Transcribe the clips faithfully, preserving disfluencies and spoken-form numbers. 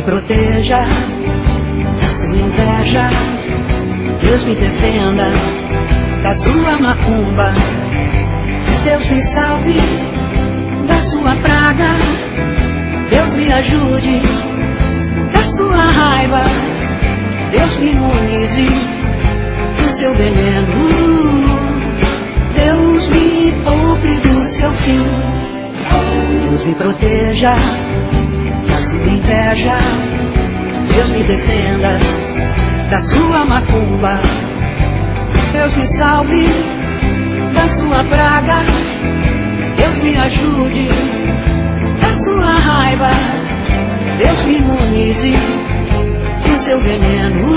me proteja da sua inveja, Deus me defenda da sua macumba, Deus me salve da sua praga, Deus me ajude da sua raiva, Deus me imunize do seu veneno, Deus me poupe do seu fim, Deus me proteja da sua inveja, Deus me defenda da sua macumba, Deus me salve da sua praga, Deus me ajude da sua raiva, Deus me imunize do seu veneno,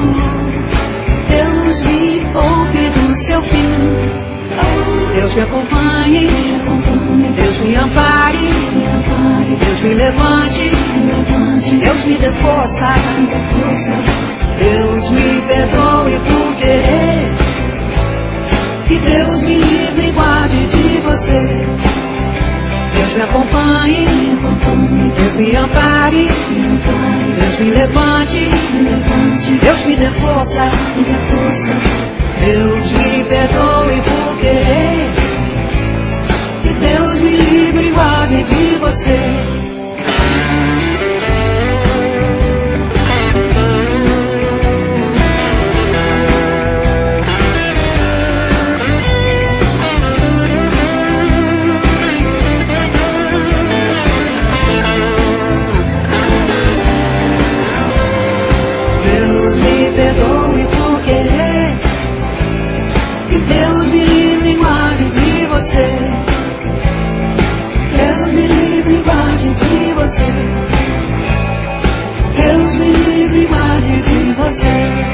Deus me poupe do seu fim, Deus me acompanhe, Deus me ampare, Deus me levante, Deus me dê força, Deus me perdoe por querer, que Deus me livre e guarde de você. Deus me acompanhe, Deus me ampare, Deus me levante, Deus me dê força, Deus me perdoe por querer, que Deus me livre e guarde de você. Deus me perdoe por querer, que Deus me livre e guarde de você. Deus me livre e guarde de você. Deus me livre e guarde de você.